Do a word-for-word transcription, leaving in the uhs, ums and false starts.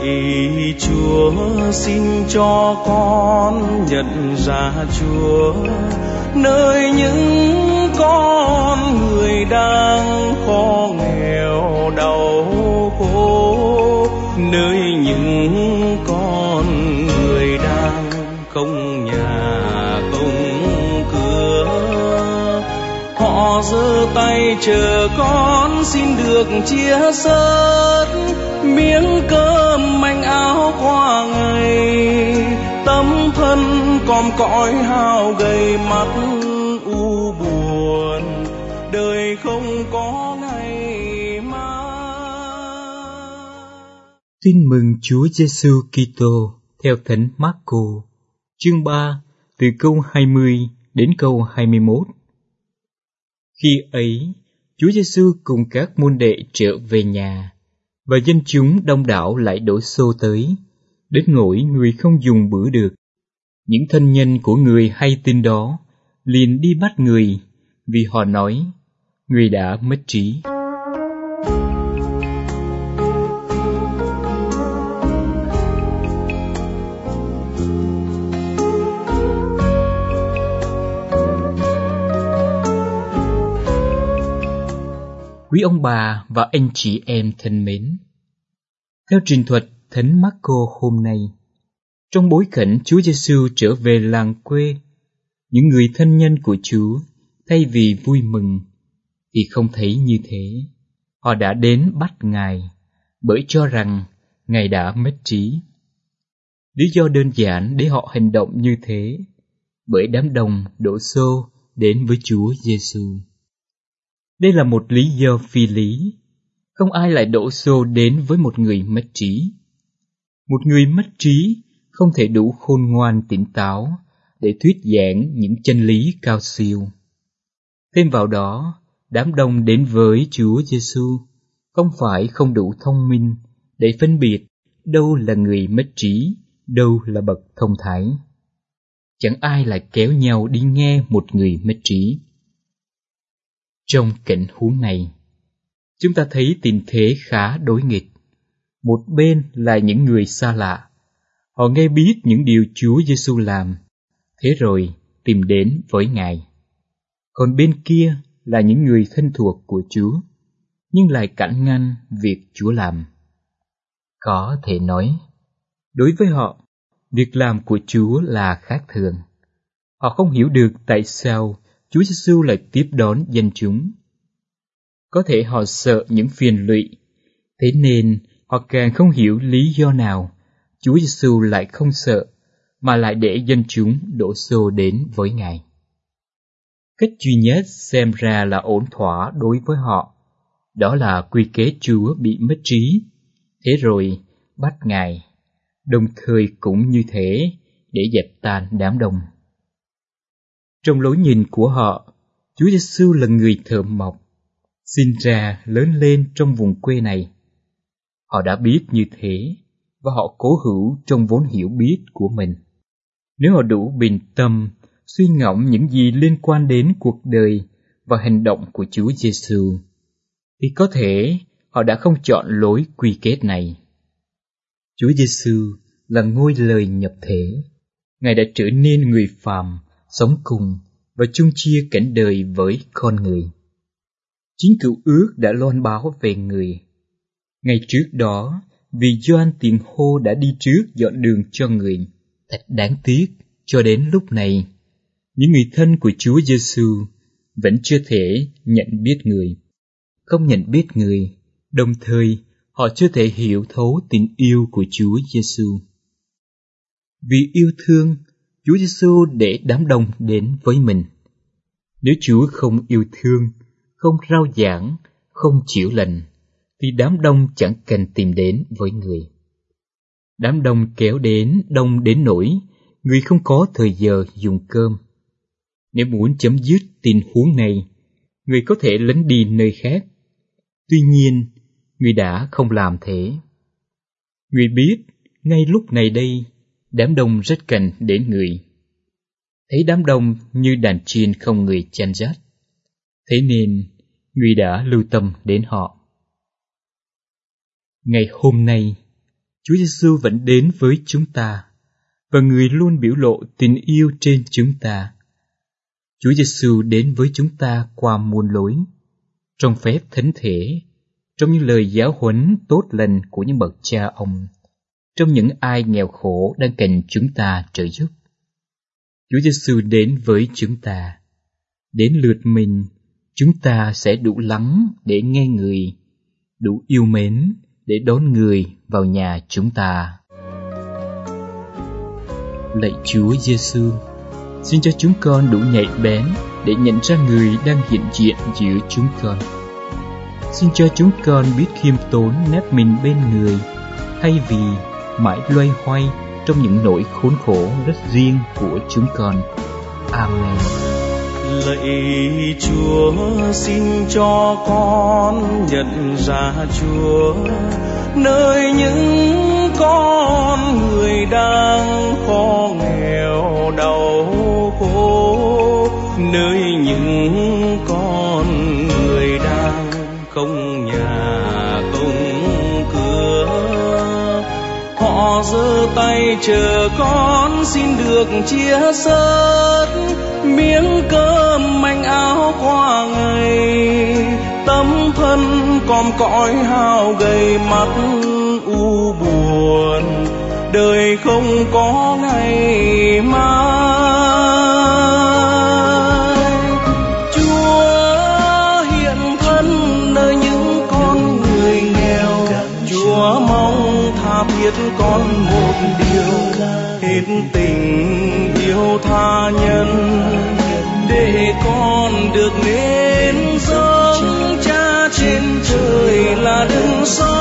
Lạy Chúa, xin cho con nhận ra Chúa nơi những con người đang khó nghèo đau khổ, nơi những con người đang không nhà không cửa. Họ giơ tay chờ con xin được chia sớt miếng cơm manh áo qua ngày, tấm thân còm cõi hao gầy mắt u buồn, đời không có ngày mai. Tin mừng Chúa Giêsu Kitô theo Thánh Marco, chương ba, từ câu hai mươi đến câu hai mươi mốt. Khi ấy, Chúa Giêsu cùng các môn đệ trở về nhà, và dân chúng đông đảo lại đổ xô tới, đến nỗi người không dùng bữa được. Những thân nhân của người hay tin đó liền đi bắt người, vì họ nói người đã mất trí. Quý ông bà và anh chị em thân mến, theo truyền thuật Thánh Marco hôm nay, trong bối cảnh Chúa Giêsu trở về làng quê, những người thân nhân của Chúa thay vì vui mừng thì không thấy như thế. Họ đã đến bắt Ngài bởi cho rằng Ngài đã mất trí. Lý do đơn giản để họ hành động như thế bởi đám đông đổ xô đến với Chúa Giêsu. Đây là một lý do phi lý. Không ai lại đổ xô đến với một người mất trí. Một người mất trí không thể đủ khôn ngoan tỉnh táo để thuyết giảng những chân lý cao siêu. Thêm vào đó, đám đông đến với Chúa Giêsu không phải không đủ thông minh để phân biệt đâu là người mất trí, đâu là bậc thông thái. Chẳng ai lại kéo nhau đi nghe một người mất trí. Trong cảnh huống này, chúng ta thấy tình thế khá đối nghịch. Một bên là những người xa lạ, họ nghe biết những điều Chúa Giêsu làm, thế rồi tìm đến với Ngài. Còn bên kia là những người thân thuộc của Chúa, nhưng lại cản ngăn việc Chúa làm. Có thể nói, đối với họ, việc làm của Chúa là khác thường. Họ không hiểu được tại sao Chúa Giêsu lại tiếp đón dân chúng. Có thể họ sợ những phiền lụy, thế nên họ càng không hiểu lý do nào Chúa Giêsu lại không sợ, mà lại để dân chúng đổ xô đến với Ngài. Cách duy nhất xem ra là ổn thỏa đối với họ, đó là quy kết Chúa bị mất trí, thế rồi bắt Ngài, đồng thời cũng như thế để dẹp tan đám đông. Trong lối nhìn của họ, Chúa Giêsu là người thợ mộc, sinh ra lớn lên trong vùng quê này. Họ đã biết như thế, và họ cố hữu trong vốn hiểu biết của mình. Nếu họ đủ bình tâm, suy ngẫm những gì liên quan đến cuộc đời và hành động của Chúa Giêsu, thì có thể họ đã không chọn lối quy kết này. Chúa Giêsu là ngôi lời nhập thể. Ngài đã trở nên người phàm, sống cùng và chung chia cảnh đời với con người. Chính Cựu Ước đã loan báo về người. Ngày trước đó, vì Gioan Tiền Hô đã đi trước dọn đường cho người, thật đáng tiếc cho đến lúc này, những người thân của Chúa Giêsu vẫn chưa thể nhận biết người. Không nhận biết người, đồng thời họ chưa thể hiểu thấu tình yêu của Chúa Giêsu. Vì yêu thương, Chúa Giêsu để đám đông đến với mình. Nếu Chúa không yêu thương, không rao giảng, không chữa lành, thì đám đông chẳng cần tìm đến với người. Đám đông kéo đến đông đến nỗi người không có thời giờ dùng cơm. Nếu muốn chấm dứt tình huống này, người có thể lánh đi nơi khác. Tuy nhiên, người đã không làm thế. Người biết, ngay lúc này đây, đám đông rất cần đến người. Thấy đám đông như đàn chiên không người chăn dắt, thế nên người đã lưu tâm đến họ. Ngày hôm nay, Chúa Giêsu vẫn đến với chúng ta, và Người luôn biểu lộ tình yêu trên chúng ta. Chúa Giêsu đến với chúng ta qua muôn lối, trong phép thánh thể, trong những lời giáo huấn tốt lành của những bậc cha ông, trong những ai nghèo khổ đang cần chúng ta trợ giúp. Chúa Giêsu đến với chúng ta. Đến lượt mình, chúng ta sẽ đủ lắng để nghe Người, đủ yêu mến để đón Người vào nhà chúng ta. Lạy Chúa Giêsu, xin cho chúng con đủ nhạy bén để nhận ra Người đang hiện diện giữa chúng con. Xin cho chúng con biết khiêm tốn nép mình bên Người, thay vì mãi loay hoay trong những nỗi khốn khổ rất riêng của chúng con. Amen. Lạy Chúa, xin cho con nhận ra Chúa nơi những con người đang khó nghèo đau khổ, nơi những con người đang không nhà không cửa. Họ giơ tay chờ con xin được chia sớt miếng cơm manh áo qua ngày, tấm thân còm cõi hao gầy mắt u buồn, đời không có ngày mai. Chúa hiện thân nơi những con người nghèo, Chúa mong tha thiết con một điều, hết tình yêu tha nhân, để con được nên sống. Cha trên trời là đấng sống